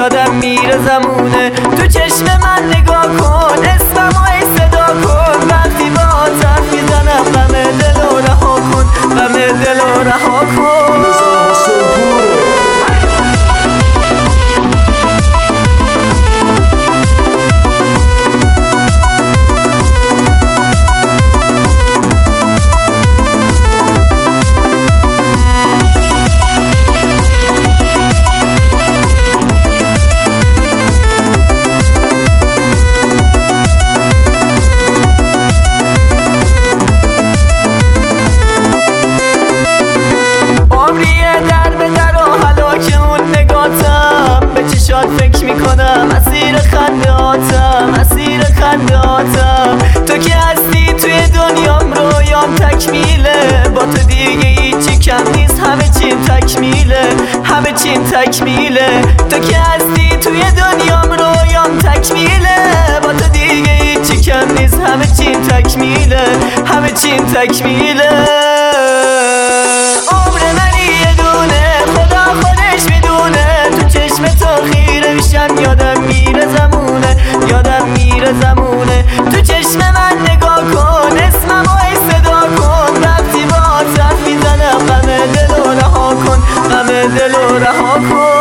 یادم میره زمونه. تو چشم من نگاه کن، اسممو ای صدا کن. وقتی با حرف میزنم غم دلو رها کن، غم دلو رها کن. فکر میکنم اسیر خندهاتم، اسیر خندهاتم. تو که هستی توی دنیام، رویام تکمیله. با تو دیگه هیچی کم نیست، همه چیم تکمیله، همه چیم تکمیله. تو که هستی توی دنیام، رویام تکمیله. با تو دیگه هیچی کم نیست، همه چیم تکمیله، همه چیم تکمیله. عمر منی یه دونه، خدا خودش میدونه. تو چشم تو خیره میشم، یادم میره زمونه، یادم میره زمونه. تو چشم من نگاه کن، اسممو ای صدا کن. وقتی با حرف میزنم غم دلو رها کن، غم دلو رها کن.